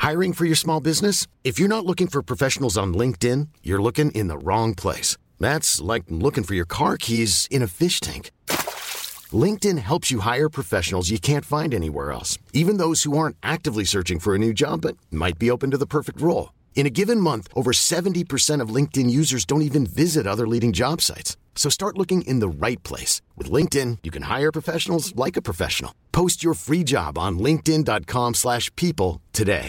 Hiring for your small business? If you're not looking for professionals on LinkedIn, you're looking in the wrong place. That's like looking for your car keys in a fish tank. LinkedIn helps you hire professionals you can't find anywhere else, even those who aren't actively searching for a new job but might be open to the perfect role. In a given month, over 70% of LinkedIn users don't even visit other leading job sites. So start looking in the right place. With LinkedIn, you can hire professionals like a professional. Post your free job on linkedin.com/people today.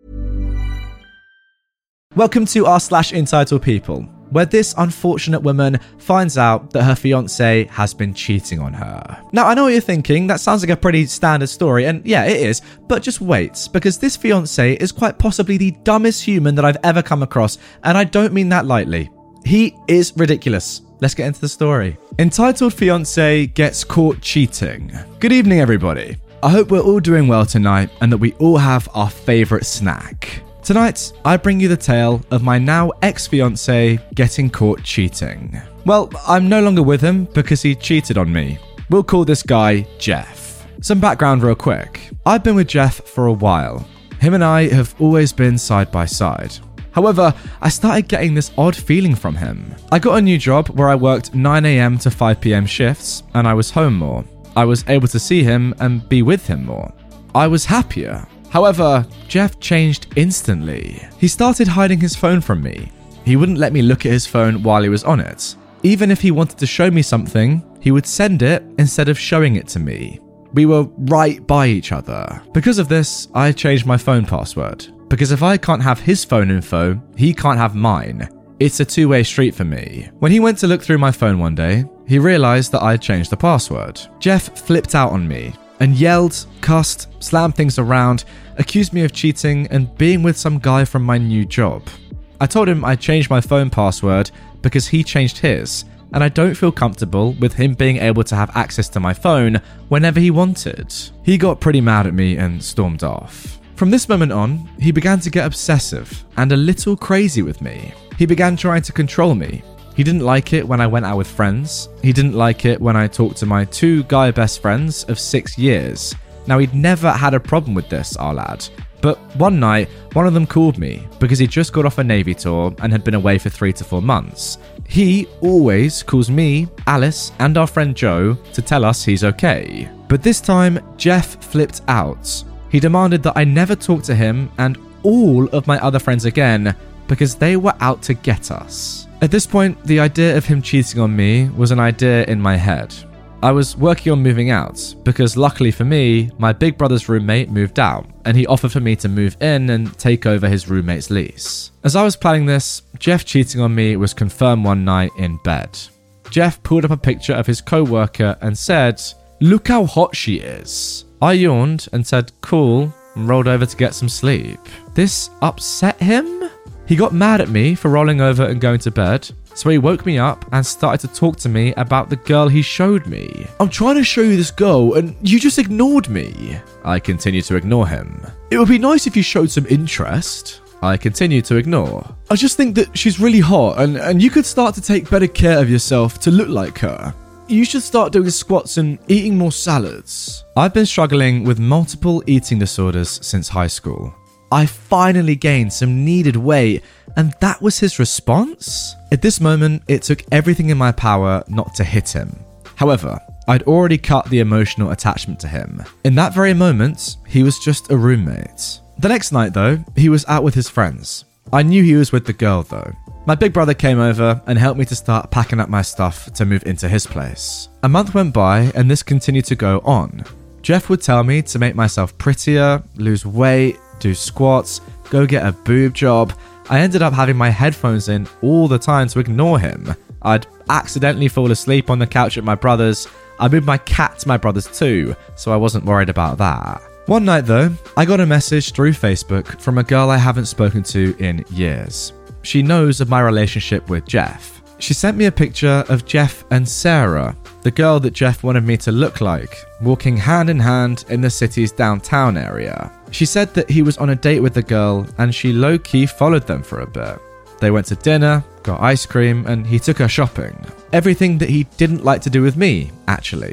Welcome to r/entitled people, where this unfortunate woman finds out that her fiancé has been cheating on her. Now, I know what you're thinking, that sounds like a pretty standard story, and yeah, it is, but just wait, because this fiancé is quite possibly the dumbest human that I've ever come across, and I don't mean that lightly. He is ridiculous. Let's get into the story. Entitled fiancé gets caught cheating. Good evening, everybody. I hope we're all doing well tonight, and that we all have our favourite snack. Tonight, I bring you the tale of my now ex-fiancé getting caught cheating. Well, I'm no longer with him because he cheated on me. We'll call this guy Jeff. Some background real quick. I've been with Jeff for a while. Him and I have always been side by side. However, I started getting this odd feeling from him. I got a new job where I worked 9 a.m. to 5 p.m. shifts and I was home more. I was able to see him and be with him more. I was happier. However, Jeff changed instantly. He started hiding his phone from me. He wouldn't let me look at his phone while he was on it. Even if he wanted to show me something, he would send it instead of showing it to me. We were right by each other. Because of this, I changed my phone password. Because if I can't have his phone info, he can't have mine. It's a two-way street for me. When he went to look through my phone one day, he realized that I had changed the password. Jeff flipped out on me and yelled, cussed, slammed things around, accused me of cheating and being with some guy from my new job. I told him I changed my phone password because he changed his, and I don't feel comfortable with him being able to have access to my phone whenever he wanted. He got pretty mad at me and stormed off. From this moment on, he began to get obsessive and a little crazy with me. He began trying to control me. He didn't like it when I went out with friends. He didn't like it when I talked to my two guy best friends of 6 years. Now, he'd never had a problem with this, our lad. But one night, one of them called me because he just got off a Navy tour and had been away for 3 to 4 months. He always calls me, Alice, and our friend Joe to tell us he's okay. But this time, Jeff flipped out. He demanded that I never talk to him and all of my other friends again because they were out to get us. At this point, the idea of him cheating on me was an idea in my head. I was working on moving out because luckily for me, my big brother's roommate moved out and he offered for me to move in and take over his roommate's lease. As I was planning this, Jeff cheating on me was confirmed one night in bed. Jeff pulled up a picture of his co-worker and said, "Look how hot she is." I yawned and said, "Cool," and rolled over to get some sleep. This upset him? He got mad at me for rolling over and going to bed, so he woke me up and started to talk to me about the girl he showed me. "I'm trying to show you this girl and you just ignored me." I continued to ignore him. "It would be nice if you showed some interest." I continued to ignore. "I just think that she's really hot and you could start to take better care of yourself to look like her. You should start doing squats and eating more salads." I've been struggling with multiple eating disorders since high school. I finally gained some needed weight, and that was his response? At this moment, it took everything in my power not to hit him. However, I'd already cut the emotional attachment to him. In that very moment, he was just a roommate. The next night, though, he was out with his friends. I knew he was with the girl, though. My big brother came over and helped me to start packing up my stuff to move into his place. A month went by, and this continued to go on. Jeff would tell me to make myself prettier, lose weight, do squats, go get a boob job. I ended up having my headphones in all the time to ignore him. I'd accidentally fall asleep on the couch at my brother's. I moved my cat to my brother's too, so I wasn't worried about that. One night though, I got a message through Facebook from a girl I haven't spoken to in years. She knows of my relationship with Jeff. She sent me a picture of Jeff and Sarah, the girl that Jeff wanted me to look like, walking hand in hand in the city's downtown area. She said that he was on a date with the girl and she low-key followed them for a bit. They went to dinner, got ice cream, and he took her shopping. Everything that he didn't like to do with me, actually.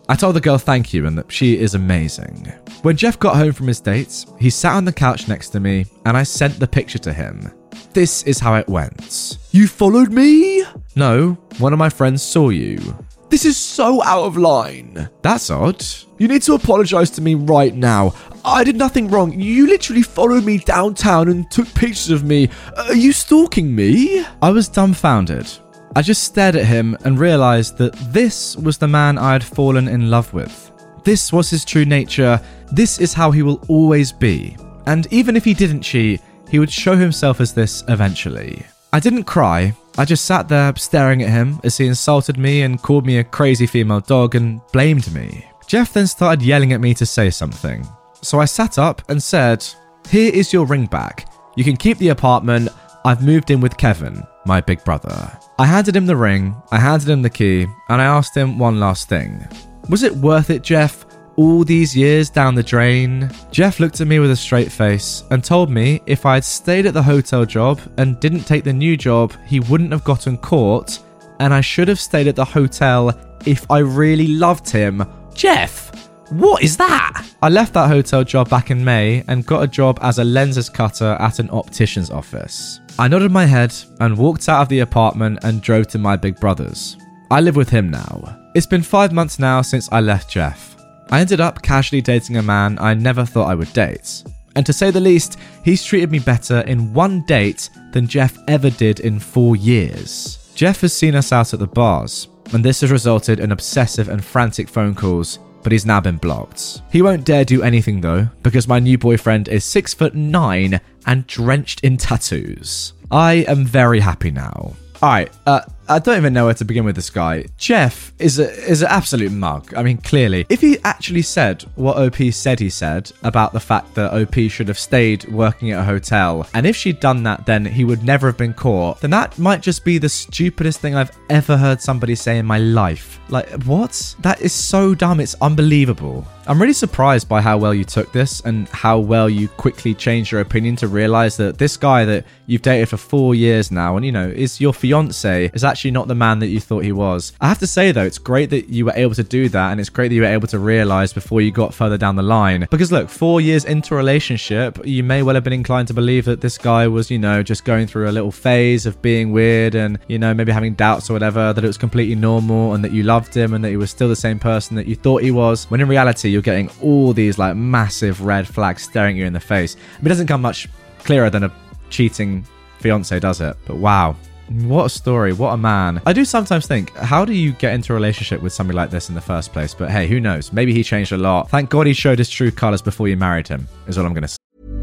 I told the girl thank you and that she is amazing. When Jeff got home from his dates, he sat on the couch next to me and I sent the picture to him. This is how it went. You followed me? No, one of my friends saw you. This is so out of line. That's odd. You need to apologize to me right now. I did nothing wrong. You literally followed me downtown and took pictures of me. Are you stalking me? I was dumbfounded. I just stared at him and realized that this was the man I had fallen in love with. This was his true nature. This is how he will always be. And even if he didn't cheat, he would show himself as this eventually. I didn't cry. I just sat there staring at him as he insulted me and called me a crazy female dog and blamed me. Jeff then started yelling at me to say something. So I sat up and said, "Here is your ring back. You can keep the apartment. I've moved in with Kevin, my big brother." I handed him the ring, I handed him the key, and I asked him one last thing. Was it worth it, Jeff? All these years down the drain? Jeff looked at me with a straight face and told me if I had stayed at the hotel job and didn't take the new job, he wouldn't have gotten caught, and I should have stayed at the hotel if I really loved him. Jeff, what is that? I left that hotel job back in May and got a job as a lenses cutter at an optician's office. I nodded my head and walked out of the apartment and drove to my big brother's. I live with him now. It's been 5 months now since I left Jeff. I ended up casually dating a man I never thought I would date. And to say the least, he's treated me better in one date than Jeff ever did in 4 years. Jeff has seen us out at the bars, and this has resulted in obsessive and frantic phone calls, but he's now been blocked. He won't dare do anything though, because my new boyfriend is 6'9" and drenched in tattoos. I am very happy now. Alright, I don't even know where to begin with this guy. Jeff is an absolute mug. I mean, clearly. If he actually said what OP said he said about the fact that OP should have stayed working at a hotel, and if she'd done that, then he would never have been caught, then that might just be the stupidest thing I've ever heard somebody say in my life. Like, what? That is so dumb. It's unbelievable. I'm really surprised by how well you took this and how well you quickly changed your opinion to realize that this guy that you've dated for 4 years now and, you know, is your fiance is actually not the man that you thought he was. I have to say, though, it's great that you were able to do that, and it's great that you were able to realize before you got further down the line. Because, look, 4 years into a relationship, you may well have been inclined to believe that this guy was, you know, just going through a little phase of being weird and, you know, maybe having doubts or whatever, that it was completely normal and that you loved him and that he was still the same person that you thought he was, when in reality, you're getting all these, like, massive red flags staring you in the face. It doesn't come much clearer than a cheating fiance, does it? But wow. What a story. What a man. I do sometimes think, how do you get into a relationship with somebody like this in the first place? But hey, who knows? Maybe he changed a lot. Thank God he showed his true colors before you married him, is all I'm going to say.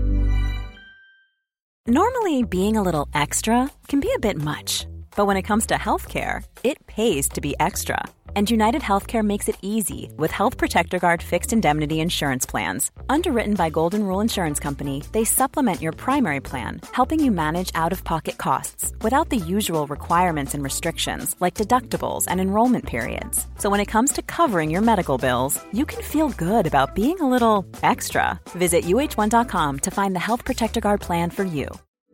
Normally, being a little extra can be a bit much. But when it comes to healthcare, it pays to be extra. And United Healthcare makes it easy with Health Protector Guard fixed indemnity insurance plans. Underwritten by Golden Rule Insurance Company, they supplement your primary plan, helping you manage out-of-pocket costs without the usual requirements and restrictions like deductibles and enrollment periods. So when it comes to covering your medical bills, you can feel good about being a little extra. Visit uh1.com to find the Health Protector Guard plan for you.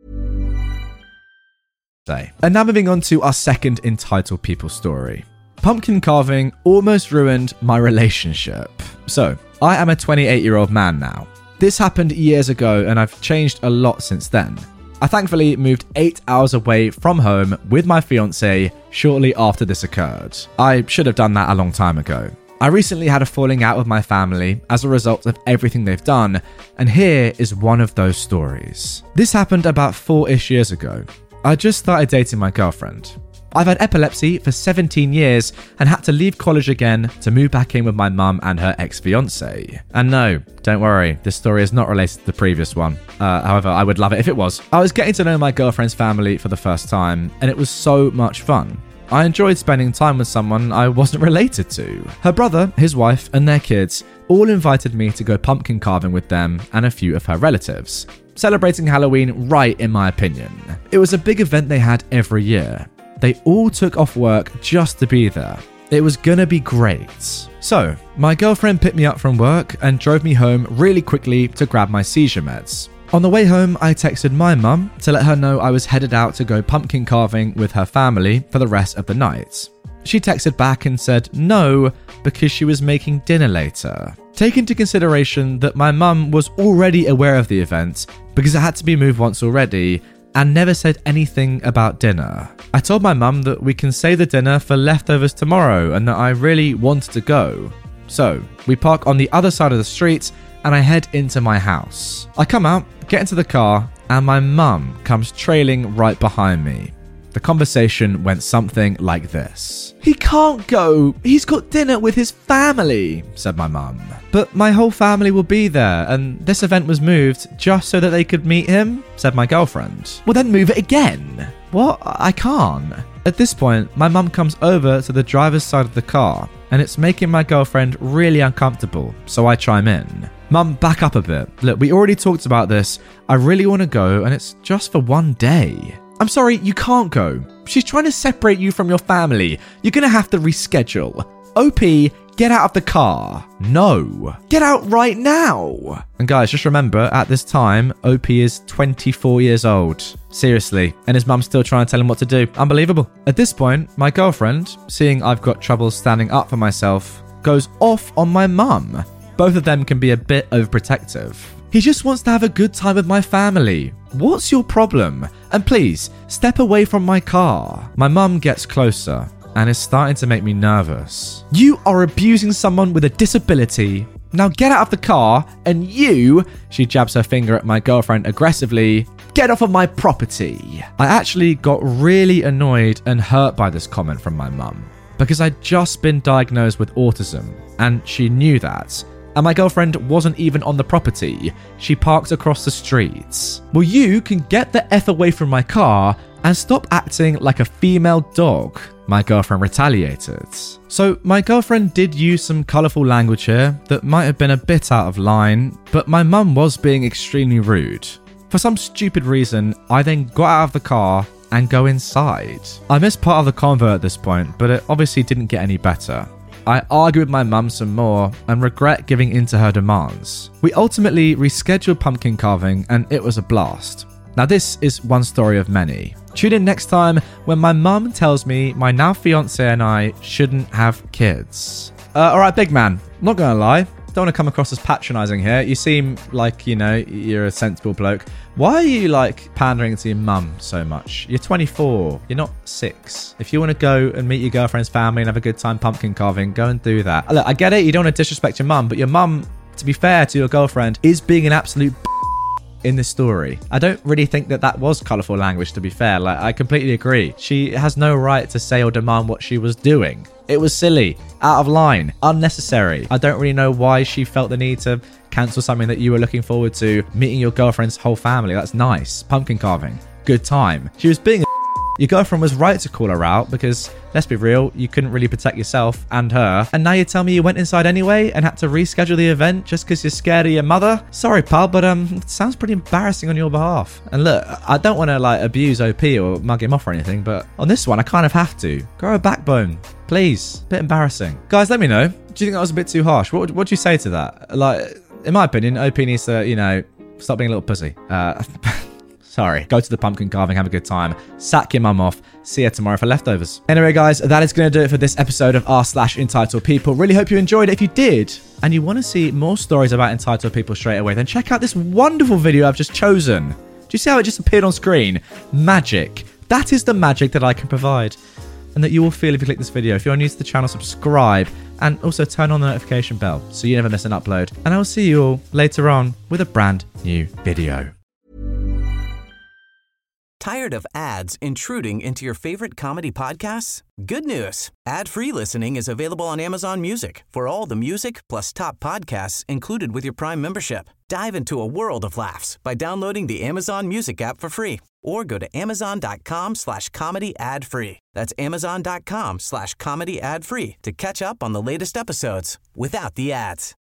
And now moving on to our second entitled people story. Pumpkin carving almost ruined my relationship. So, I am a 28-year-old man now. This happened years ago and I've changed a lot since then. I thankfully moved 8 hours away from home with my fiance shortly after this occurred. I should have done that a long time ago. I recently had a falling out with my family as a result of everything they've done, and here is one of those stories. This happened about 4-ish years ago. I just started dating my girlfriend. I've had epilepsy for 17 years and had to leave college again to move back in with my mum and her ex-fiance. And no, don't worry, this story is not related to the previous one. However, I would love it if it was. I was getting to know my girlfriend's family for the first time, and it was so much fun. I enjoyed spending time with someone I wasn't related to. Her brother, his wife, and their kids all invited me to go pumpkin carving with them and a few of her relatives. Celebrating Halloween right, in my opinion. It was a big event they had every year. They all took off work just to be there. It was gonna be great. So, my girlfriend picked me up from work and drove me home really quickly to grab my seizure meds. On the way home, I texted my mum to let her know I was headed out to go pumpkin carving with her family for the rest of the night. She texted back and said no, because she was making dinner later. Take into consideration that my mum was already aware of the event because it had to be moved once already, and never said anything about dinner. I told my mum that we can save the dinner for leftovers tomorrow and that I really wanted to go. So, we park on the other side of the street and I head into my house. I come out, get into the car, and my mum comes trailing right behind me. The conversation went something like this. "He can't go. He's got dinner with his family," said my mum. "But my whole family will be there, and this event was moved just so that they could meet him," said my girlfriend. "Well, then move it again." "What? I can't." At this point, my mum comes over to the driver's side of the car, and it's making my girlfriend really uncomfortable, so I chime in. "Mum, back up a bit. Look, we already talked about this. I really want to go, and it's just for one day." "I'm sorry, you can't go. She's trying to separate you from your family. You're going to have to reschedule. OP, get out of the car." "No." "Get out right now." And guys, just remember, at this time, OP is 24 years old. Seriously. And his mum's still trying to tell him what to do. Unbelievable. At this point, my girlfriend, seeing I've got trouble standing up for myself, goes off on my mum. Both of them can be a bit overprotective. "He just wants to have a good time with my family. What's your problem? And please, step away from my car." My mum gets closer and is starting to make me nervous. "You are abusing someone with a disability. Now get out of the car, and you," she jabs her finger at my girlfriend aggressively, "get off of my property." I actually got really annoyed and hurt by this comment from my mum, because I'd just been diagnosed with autism, and she knew that. And my girlfriend wasn't even on the property. She parked across the streets. "Well, you can get the F away from my car and stop acting like a female dog," my girlfriend retaliated. So my girlfriend did use some colourful language here that might have been a bit out of line, but my mum was being extremely rude. For some stupid reason, I then got out of the car and go inside. I missed part of the convo at this point, but it obviously didn't get any better. I argued with my mum some more and regret giving in to her demands. We ultimately rescheduled pumpkin carving and it was a blast. Now this is one story of many. Tune in next time when my mum tells me my now fiance and I shouldn't have kids. Alright, big man, not gonna lie. Don't want to come across as patronising here. You seem like, you're a sensible bloke. Why are you, pandering to your mum so much? You're 24. You're not 6. If you want to go and meet your girlfriend's family and have a good time pumpkin carving, go and do that. Look, I get it. You don't want to disrespect your mum, but your mum, to be fair to your girlfriend, is being an absolute in this story. I don't really think that was colourful language, to be fair. I completely agree. She has no right to say or demand what she was doing. It was silly, out of line, unnecessary. I don't really know why she felt the need to cancel something that you were looking forward to, meeting your girlfriend's whole family. That's nice. Pumpkin carving. Good time. She was being a Your girlfriend was right to call her out because, let's be real, you couldn't really protect yourself and her. And now you tell me you went inside anyway and had to reschedule the event just because you're scared of your mother? Sorry, pal, but it sounds pretty embarrassing on your behalf. And look, I don't want to abuse OP or mug him off or anything, but on this one, I kind of have to. Grow a backbone. Please. Bit embarrassing. Guys, let me know. Do you think that was a bit too harsh? What do you say to that? In my opinion, OP needs to, stop being a little pussy. Sorry. Go to the pumpkin carving, have a good time. Sack your mum off. See you tomorrow for leftovers. Anyway, guys, that is going to do it for this episode of r/Entitled People. Really hope you enjoyed it. If you did, and you want to see more stories about entitled people straight away, then check out this wonderful video I've just chosen. Do you see how it just appeared on screen? Magic. That is the magic that I can provide, and that you will feel if you click this video. If you're new to the channel, subscribe, and also turn on the notification bell so you never miss an upload. And I will see you all later on with a brand new video. Tired of ads intruding into your favorite comedy podcasts? Good news. Ad-free listening is available on Amazon Music for all the music plus top podcasts included with your Prime membership. Dive into a world of laughs by downloading the Amazon Music app for free or go to amazon.com/comedy ad-free. That's amazon.com/comedy ad-free to catch up on the latest episodes without the ads.